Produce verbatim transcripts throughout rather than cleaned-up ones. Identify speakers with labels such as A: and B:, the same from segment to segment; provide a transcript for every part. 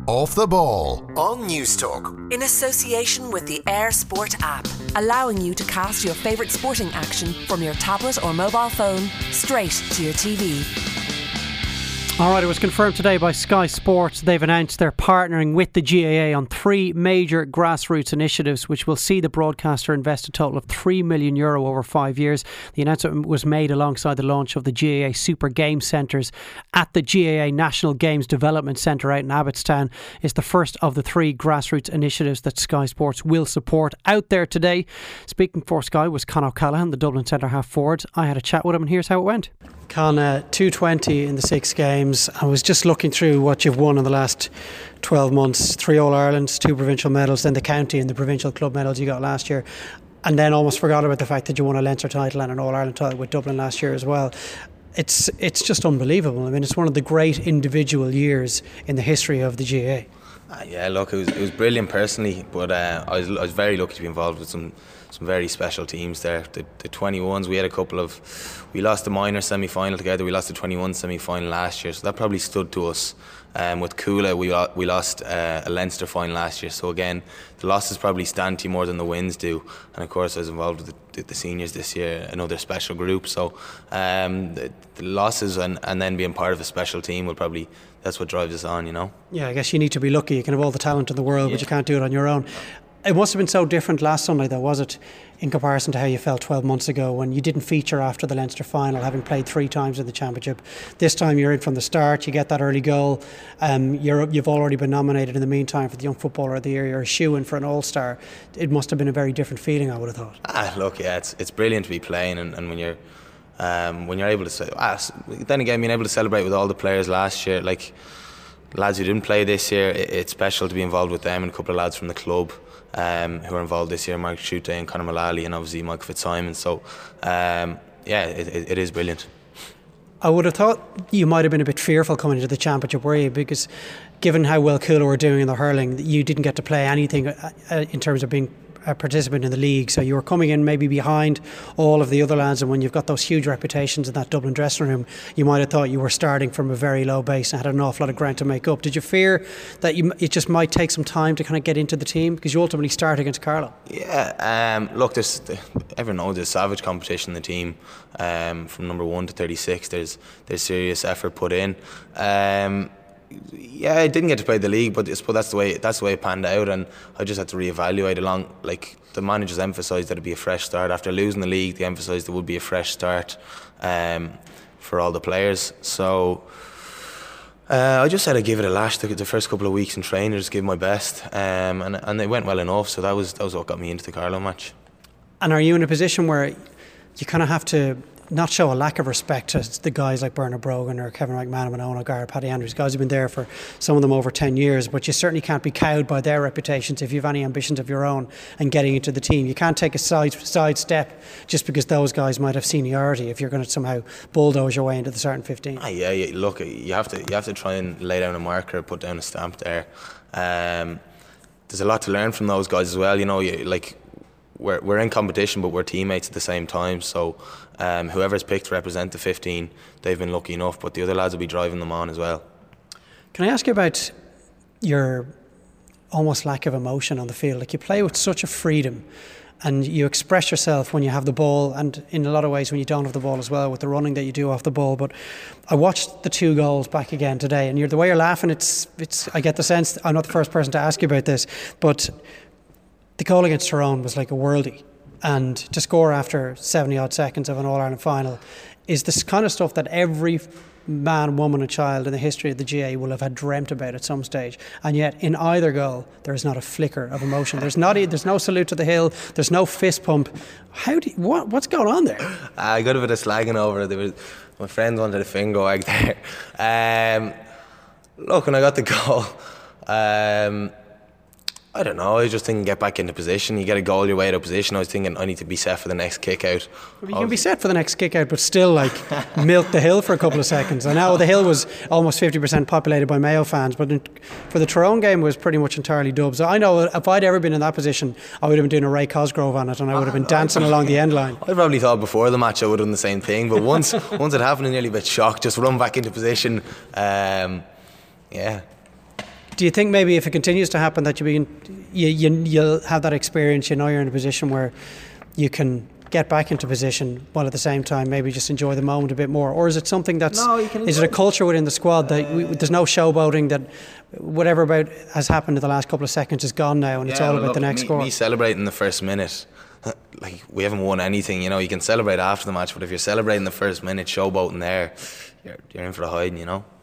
A: Off the Ball on Newstalk.
B: In association with the Air Sport app, allowing you to cast your favourite sporting action from your tablet or mobile phone straight to your T V.
C: Alright, it was confirmed today by Sky Sports. They've announced they're partnering with the G A A on three major grassroots initiatives which will see the broadcaster invest a total of three million euro over five years. The announcement was made alongside the launch of the G A A Super Games Centres at the G A A National Games Development Centre out in Abbottstown. It's the first of the three grassroots initiatives that Sky Sports will support out there today. Speaking for Sky was Con O'Callaghan, the Dublin centre half forward. I had a chat with him and here's how it went. Con, uh, two twenty in the six games. I was just looking through what you've won in the last twelve months. Three All-Irelands, two provincial medals, then the county and the provincial club medals you got last year. And then almost forgot about the fact that you won a Leinster title and an All-Ireland title with Dublin last year as well. It's it's just unbelievable. I mean, it's one of the great individual years in the history of the G A A.
D: Uh, yeah, look, it was it was brilliant personally, but uh, I was I was very lucky to be involved with some some very special teams there. The, the twenty-ones, we had a couple of, we lost the minor semi-final together. We lost the twenty-one semi-final last year, so that probably stood to us. Um, with Coola, we we lost uh, a Leinster final last year. So again, the losses probably stand to you more than the wins do. And of course, I was involved with the, the seniors this year, another special group. So um, the, the losses and, and then being part of a special team will probably, that's what drives us on, you know. Yeah,
C: I guess you need to be lucky. You can have all the talent in the world,
D: yeah.
C: but you can't do it on your own. It must have been so different last Sunday, though, was it, in comparison to how you felt twelve months ago when you didn't feature after the Leinster final, having played three times in the championship. This time you're in from the start, you get that early goal. Um, you're, you've already been nominated in the meantime for the Young Footballer of the Year. You're a shoo-in for an All-Star. It must have been a very different feeling, I would have thought.
D: Ah, look, yeah, it's it's brilliant to be playing, and, and when you're um, when you're able to say, ah, then again, being able to celebrate with all the players last year, like lads who didn't play this year, it, it's special to be involved with them and a couple of lads from the club. Um, who are involved this year, Mark Schutte and Conor Mullally and obviously Mike Fitzsimons. So um, yeah, it, it, it is brilliant.
C: I would have thought you might have been a bit fearful coming into the championship, were you? Because given how well Coola were doing in the hurling, you didn't get to play anything uh, in terms of being a participant in the league, so you were coming in maybe behind all of the other lads, and when you've got those huge reputations in that Dublin dressing room, you might have thought you were starting from a very low base and had an awful lot of ground to make up. Did you fear that you, it just might take some time to kind of get into the team, because you ultimately start against Carlow?
D: Yeah, um, look, there's, everyone knows there's savage competition in the team, um, from number one to thirty-six. There's there's serious effort put in. Um, Yeah, I didn't get to play the league, but I suppose that's the way that's the way it panned out, and I just had to reevaluate along. Like the managers emphasised that it'd be a fresh start after losing the league. They emphasised there would be a fresh start um, for all the players. So uh, I just said I'd give it a lash. The, the first couple of weeks in training, just give my best, um, and and it went well enough. So that was that was what got me into the Carlow match.
C: And are you in a position where you kind of have to not show a lack of respect to the guys like Bernard Brogan or Kevin McMahon, Owen O'Gara, Paddy Andrews, guys who've been there for some of them over ten years, but you certainly can't be cowed by their reputations if you have any ambitions of your own and getting into the team. You can't take a side, side step just because those guys might have seniority if you're going to somehow bulldoze your way into the starting fifteen.
D: Ah, yeah, yeah, look, you have to you have to try and lay down a marker, put down a stamp there. Um, there's a lot to learn from those guys as well. You know, you, like we're we're in competition, but we're teammates at the same time. So um, whoever's picked to represent the fifteen, they've been lucky enough. But the other lads will be driving them on as well.
C: Can I ask you about your almost lack of emotion on the field? Like, you play with such a freedom, and you express yourself when you have the ball, and in a lot of ways when you don't have the ball as well, with the running that you do off the ball. But I watched the two goals back again today, and you're, the way you're laughing, it's it's. I get the sense, I'm not the first person to ask you about this, but the goal against Tyrone was like a worldie, and to score after seventy odd seconds of an All-Ireland final is this kind of stuff that every man, woman and child in the history of the G A A will have had dreamt about at some stage, and yet in either goal there is not a flicker of emotion. There's not there's no salute to the hill, there's no fist pump. How do you, what what's going on there?
D: I got a bit of slagging over it. There was, my friends wanted a finger wag there. Um, look, when I got the goal, um, I don't know, I was just thinking get back into position. You get a goal, you're way out of position. I was thinking I need to be set for the next kick out.
C: Well, you can be set for the next kick out, but still like milk the hill for a couple of seconds. I know the hill was almost fifty percent populated by Mayo fans, but in, for the Tyrone game it was pretty much entirely Dubs. I know if I'd ever been in that position, I would have been doing a Ray Cosgrove on it, and I would have been dancing along the end line.
D: I probably thought before the match I would have done the same thing, but once once it happened, I nearly a bit shocked. Just run back into position. Um, yeah.
C: Do you think maybe if it continues to happen that you be in, you, you you'll have that experience? You know, you're in a position where you can get back into position while at the same time maybe just enjoy the moment a bit more, or is it something that's
D: No, you can
C: is it a culture within the squad that uh, we, there's no showboating, that whatever about has happened in the last couple of seconds is gone now and
D: yeah,
C: it's all
D: well,
C: about
D: look,
C: the next
D: me,
C: score?
D: Me celebrating the first minute, like we haven't won anything. You know, you can celebrate after the match, but if you're celebrating the first minute, showboating there, you're, you're in for the hiding. You know.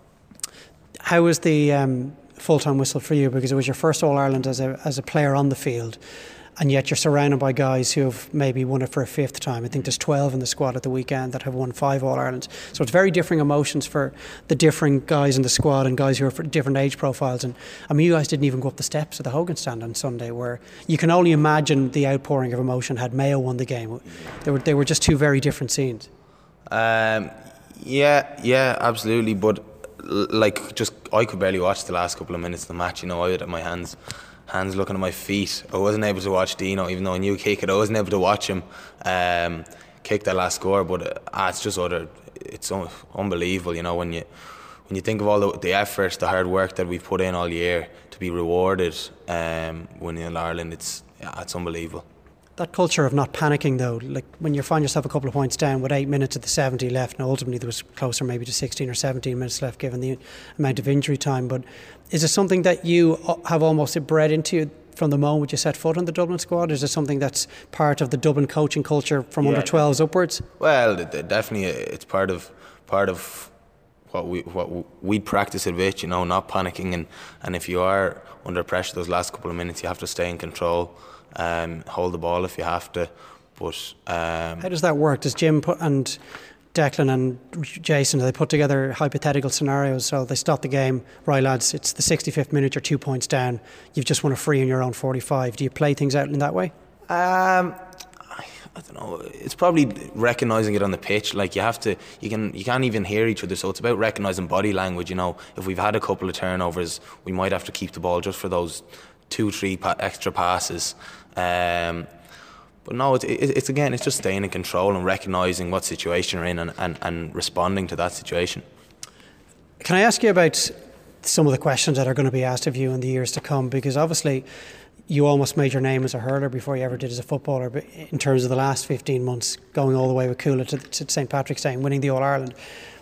C: How was the um, full-time whistle for you? Because it was your first All-Ireland as a as a player on the field, and yet you're surrounded by guys who have maybe won it for a fifth time. I think there's twelve in the squad at the weekend that have won five All-Irelands. So it's very differing emotions for the different guys in the squad and guys who are for different age profiles. And I mean, you guys didn't even go up the steps of the Hogan stand on Sunday, where you can only imagine the outpouring of emotion had Mayo won the game. They were they were just two very different scenes.
D: Um, yeah, yeah, absolutely. But like, just I could barely watch the last couple of minutes of the match. You know, I had my hands. hands looking at my feet. I wasn't able to watch Dino, even though I knew kick it. I wasn't able to watch him um, kick that last score. But uh, it's just other. It's un- unbelievable, you know, when you when you think of all the, the effort, the hard work that we've put in all year to be rewarded um, winning in Ireland. It's yeah, it's unbelievable.
C: That culture of not panicking, though, like when you find yourself a couple of points down with eight minutes of the seventy left, and ultimately there was closer maybe to sixteen or seventeen minutes left given the amount of injury time. But is it something that you have almost bred into you from the moment you set foot on the Dublin squad? Is it something that's part of the Dublin coaching culture from yeah. under twelves upwards?
D: Well, definitely, it's part of part of what we what we practice a bit. You know, not panicking, and, and if you are under pressure those last couple of minutes, you have to stay in control. Um, hold the ball if you have to, but um,
C: how does that work? Does Jim put, and Declan and Jason, do they put together hypothetical scenarios? So they stop the game, right lads, it's the sixty-fifth minute, you're two points down, you've just won a free in your own forty-five. Do you play things out in that way?
D: Um, I, I don't know. It's probably recognising it on the pitch. Like you have to, you can, you can't even hear each other. So it's about recognising body language. You know, if we've had a couple of turnovers, we might have to keep the ball just for those two, three pa- extra passes. Um, but no, it, it, it's again, it's just staying in control and recognising what situation you're in and, and, and responding to that situation.
C: Can I ask you about some of the questions that are going to be asked of you in the years to come? Because obviously you almost made your name as a hurler before you ever did as a footballer, but in terms of the last fifteen months, going all the way with Cuala to, to Saint Patrick's Day and winning the All-Ireland.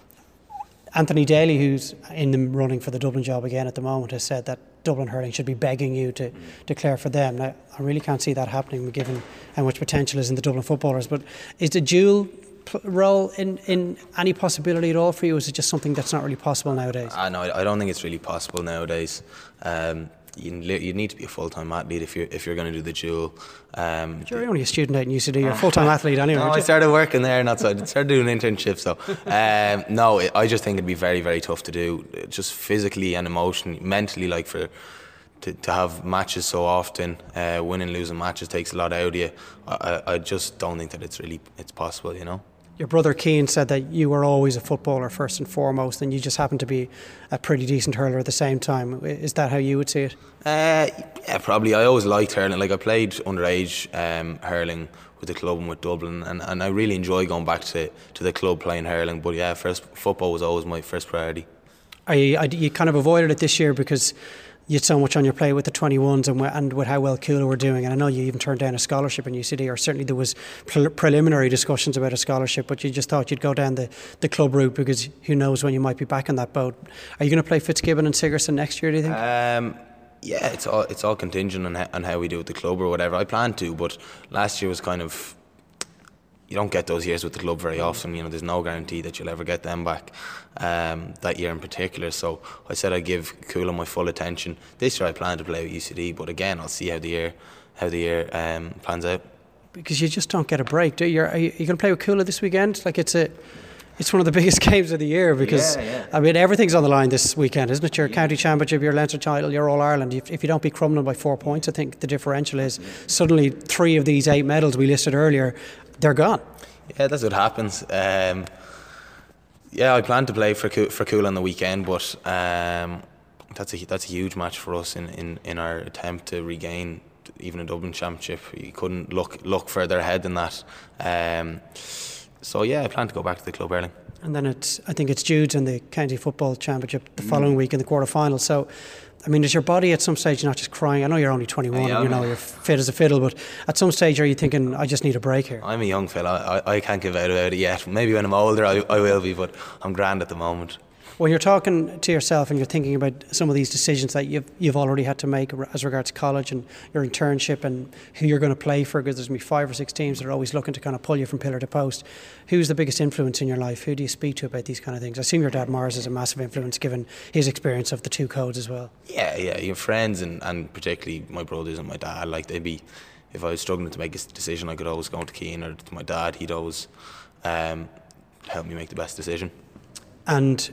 C: Anthony Daly, who's in the running for the Dublin job again at the moment, has said that Dublin hurling should be begging you to declare for them. Now, I really can't see that happening given how much potential is in the Dublin footballers, but is the dual pl- role in, in any possibility at all for you, or is it just something that's not really possible nowadays?
D: I know, I don't think it's really possible nowadays. Um, you, you need to be a full-time athlete if you're if you're going to do the dual. Um,
C: you're only a student out in U C D. You're a full-time athlete anyway.
D: No, I started working there, not so I started doing internships. So um, no, I just think it'd be very, very tough to do, just physically and emotionally, mentally. Like for to, to have matches so often, uh, winning, losing matches takes a lot out of you. I, I just don't think that it's really it's possible. You know.
C: Your brother Keane said that you were always a footballer first and foremost, and you just happened to be a pretty decent hurler at the same time. Is that how you would see it?
D: Uh, yeah, probably. I always liked hurling. Like I played underage um, hurling with the club and with Dublin, and, and I really enjoy going back to, to the club playing hurling. But yeah, first football was always my first priority.
C: Are you, you kind of avoided it this year because you had so much on your plate with the twenty-ones and, and with how well Cuala were doing, and I know you even turned down a scholarship in U C D, or certainly there was pre- preliminary discussions about a scholarship, but you just thought you'd go down the, the club route because who knows when you might be back in that boat. Are you going to play Fitzgibbon and Sigerson next year, do you think?
D: Um, yeah, it's all it's all contingent on how, on how we do with the club or whatever. I plan to, but last year was kind of, you don't get those years with the club very often. You know, there's no guarantee that you'll ever get them back, um, that year in particular. So I said I'd give Cuala my full attention. This year I plan to play with U C D, but again, I'll see how the year how the year um, plans out.
C: Because you just don't get a break, do you? Are you, you going to play with Cuala this weekend? Like it's a, it's one of the biggest games of the year because
D: yeah, yeah.
C: I mean everything's on the line this weekend, isn't it? Your yeah. county championship, your Leinster title, your All Ireland. If, if you don't beat Crumlin by four points, I think the differential is suddenly three of these eight medals we listed earlier, they're gone.
D: Yeah, that's what happens. Um, yeah, I plan to play for for Cuala on the weekend, but um, that's a that's a huge match for us in, in, in our attempt to regain even a Dublin championship. You couldn't look look further ahead than that. Um, so yeah, I plan to go back to the club hurling.
C: And then it's I think it's Jude's in the county football championship the following mm. week in the quarter final. So I mean, is your body at some stage not just crying? I know you're only twenty-one,
D: Yeah,
C: and you know you're fit as a fiddle, but at some stage are you thinking, I just need a break here?
D: I'm a young fella. I, I can't give out about it yet. Maybe when I'm older, I, I will be, but I'm grand at the moment.
C: When you're talking to yourself and you're thinking about some of these decisions that you've you've already had to make as regards college and your internship and who you're going to play for, because there's going to be five or six teams that are always looking to kind of pull you from pillar to post, who's the biggest influence in your life? Who do you speak to about these kind of things? I assume your dad Mars is a massive influence given his experience of the two codes as well.
D: Yeah, yeah, your friends and, and particularly my brothers and my dad, like they'd be, if I was struggling to make a decision, I could always go to Keane or to my dad. He'd always um, help me make the best decision.
C: And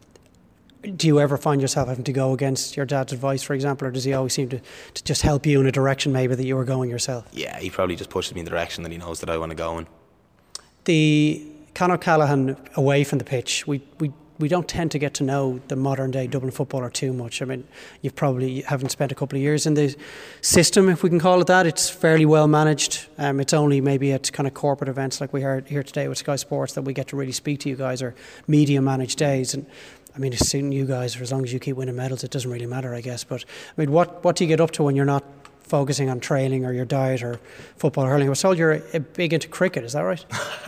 C: do you ever find yourself having to go against your dad's advice, for example, or does he always seem to, to just help you in a direction maybe that you were going yourself?
D: Yeah, he probably just pushes me in the direction that he knows that I want to go in.
C: The Conor O'Callaghan away from the pitch, we, we we don't tend to get to know the modern day Dublin footballer too much. I mean, you probably haven't spent a couple of years in the system, if we can call it that. It's fairly well managed. Um, it's only maybe at kind of corporate events like we heard here today with Sky Sports that we get to really speak to you guys, or media managed days. And I mean, it's suiting you guys. For as long as you keep winning medals, it doesn't really matter, I guess. But I mean, what what do you get up to when you're not focusing on training or your diet or football or hurling? I was told you're a big into cricket, is that right?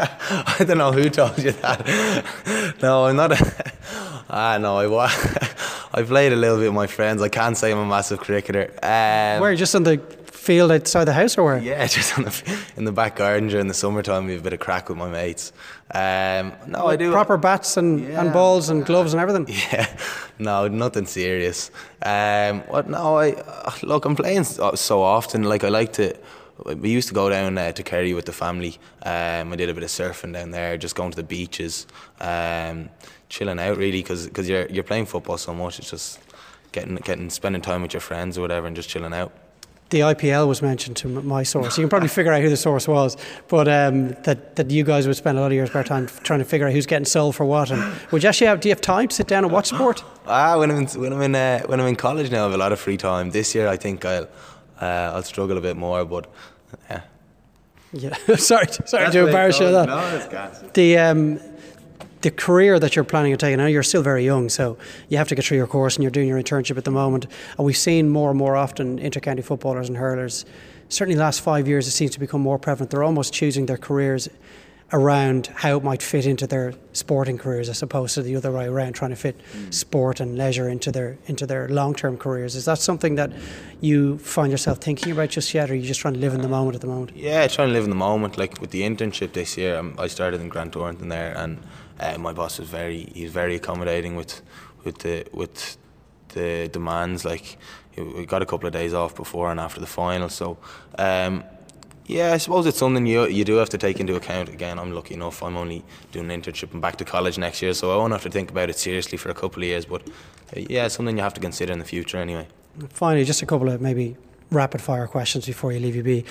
D: I don't know who told you that. No, I'm not a, ah no, I wa- I played a little bit with my friends. I can't say I'm a massive cricketer. Um,
C: Where, just on the field outside the house or where?
D: Yeah, just on the, in the back garden during the summertime. We have a bit of crack with my mates. Um, no, I do.
C: Proper bats and,
D: Yeah.
C: and balls and gloves and everything?
D: Yeah, no, nothing serious. Um, what? No, I uh, look. I'm playing so so often. Like I like to. We used to go down uh, to Kerry with the family. Um, I did a bit of surfing down there, just going to the beaches, um, chilling out really, because because you're you're playing football so much. It's just getting getting spending time with your friends or whatever, and just chilling out.
C: The I P L was mentioned to my source. You can probably figure out who the source was, but um, that that you guys would spend a lot of your spare time trying to figure out who's getting sold for what. And would you actually have? Do you have time to sit down and watch sport?
D: Ah, when I'm in, when I'm in uh, when I'm in college now, I have a lot of free time. This year, I think I'll uh, I'll struggle a bit more, but yeah.
C: Yeah, sorry, sorry to embarrass you. That
D: no, it's gas.
C: the um, the career that you're planning on taking. Now you're still very young, so you have to get through your course, and you're doing your internship at the moment. And we've seen more and more often inter-county footballers and hurlers. Certainly, the last five years, it seems to become more prevalent. They're almost choosing their careers around how it might fit into their sporting careers, as opposed to the other way around, trying to fit mm. sport and leisure into their into their long-term careers. Is that something that you find yourself thinking about just yet, or are you just trying to live in the moment at the moment?
D: Yeah, trying to live in the moment. Like with the internship this year, um, I started in Grant Thornton there, and uh, my boss was very he was very accommodating with with the with the demands. Like we got a couple of days off before and after the final, so. Um, Yeah, I suppose it's something you you do have to take into account. Again, I'm lucky enough. I'm only doing an internship and back to college next year, so I won't have to think about it seriously for a couple of years. But uh, yeah, it's something you have to consider in the future anyway.
C: Finally, just a couple of maybe rapid fire questions before you leave you be.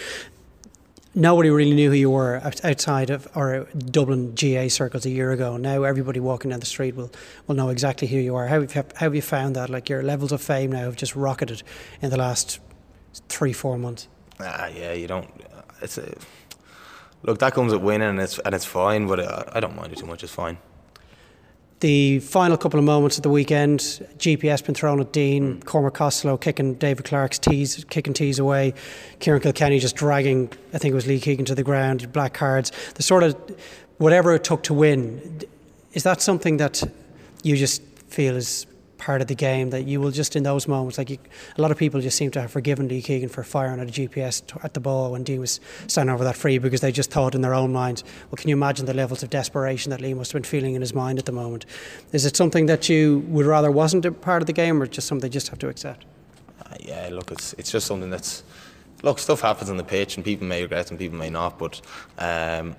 C: Nobody really knew who you were outside of or Dublin G A circles a year ago. Now everybody walking down the street will, will know exactly who you are. How have you, how have you found that? Like your levels of fame now have just rocketed in the last three, four months.
D: Ah, yeah, you don't. It's a, look, that comes with winning, and it's and it's fine. But I, I don't mind it too much. It's fine.
C: The final couple of moments of the weekend, G P S been thrown at Dean, mm. Cormac Costello kicking David Clark's tees, kicking tees away, Kieran Kilkenny just dragging, I think it was Lee Keegan to the ground, black cards. The sort of whatever it took to win. Is that something that you just feel is part of the game, that you will just in those moments, like you, a lot of people just seem to have forgiven Lee Keegan for firing at a G P S at the ball when Dean was standing over that free, because they just thought in their own minds, well, can you imagine the levels of desperation that Lee must have been feeling in his mind at the moment? Is it something that you would rather wasn't a part of the game, or just something they just have to accept?
D: Uh, yeah, look, it's it's just something that's, look, stuff happens on the pitch and people may regret and people may not, but um,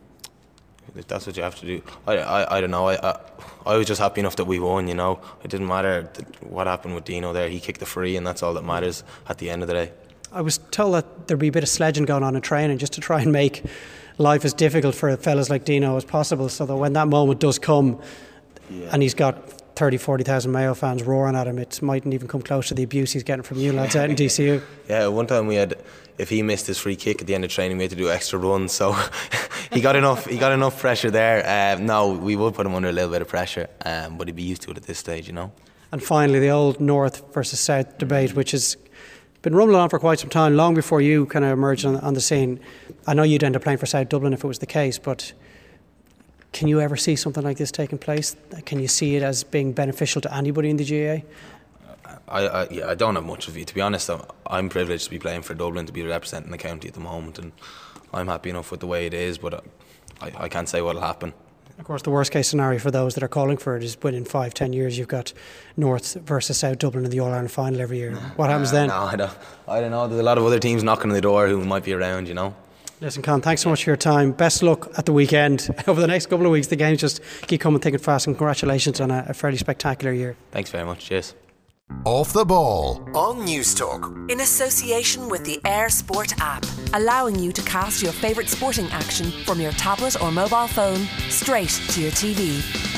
D: if that's what you have to do. I, I, I don't know. I, I I was just happy enough that we won, you know. It didn't matter what happened with Dino there. He kicked the free, and that's all that matters at the end of the day.
C: I was told that there'd be a bit of sledging going on in training just to try and make life as difficult for fellas like Dino as possible, so that when that moment does come, yeah. and he's got thirty, forty thousand Mayo fans roaring at him, it mightn't even come close to the abuse he's getting from you lads out in D C U.
D: Yeah, one time we had, if he missed his free kick at the end of training, we had to do extra runs, so he got enough he got enough pressure there. Um, no, we would put him under a little bit of pressure, um, but he'd be used to it at this stage, you know.
C: And finally, the old North versus South debate, which has been rumbling on for quite some time, long before you kind of emerged on, on the scene. I know you'd end up playing for South Dublin if it was the case, but can you ever see something like this taking place? Can you see it as being beneficial to anybody in the G A A?
D: I, I, yeah, I don't have much of it. To be honest, I'm, I'm privileged to be playing for Dublin, to be representing the county at the moment, and I'm happy enough with the way it is, but I, I can't say what will happen.
C: Of course, the worst case scenario for those that are calling for it is within five, ten years you've got North versus South Dublin in the All-Ireland final every year. What happens uh, then?
D: No, I don't, I don't know. There's a lot of other teams knocking on the door who might be around, you know.
C: Listen, Con, thanks so much for your time. Best luck at the weekend. Over the next couple of weeks, the games just keep coming thick and fast, and congratulations on a, a fairly spectacular year.
D: Thanks very much. Cheers.
A: Off the Ball on News Talk.
B: In association with the Air Sport app, allowing you to cast your favourite sporting action from your tablet or mobile phone straight to your T V.